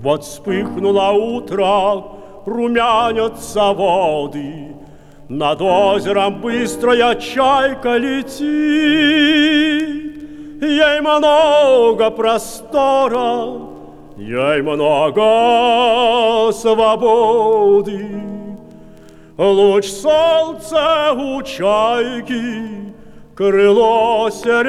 Вот вспыхнуло утро, румянятся воды, над озером быстрая чайка летит. Ей много простора, ей много свободы. Луч солнца у чайки крыло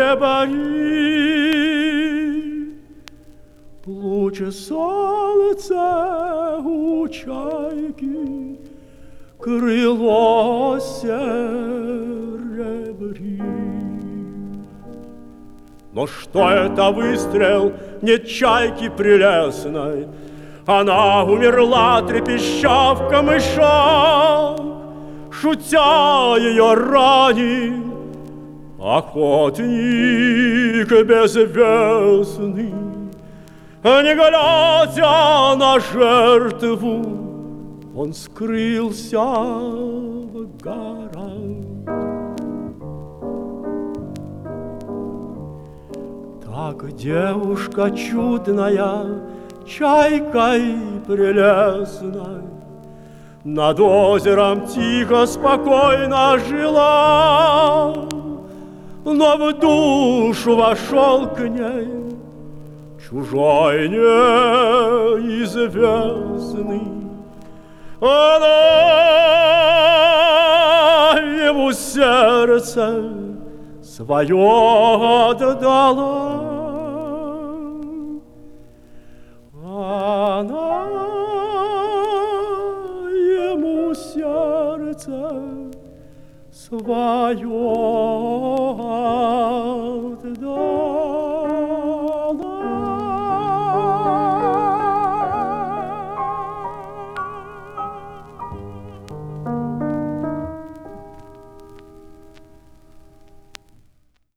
серебрит. Луч солнца у чайки крыло серебрит. Но что это выстрел, нет чайки прелестной, она умерла, трепеща в камышах. Шутя ее ранил охотник безвестный. Не глядя на жертву, он скрылся в горах. Так девушка чудная, чайкой прелестной, над озером тихо, спокойно жила. Но в душу вошел к ней чужой неизвестный. Она ему сердце свое отдала. Она ему сердце свое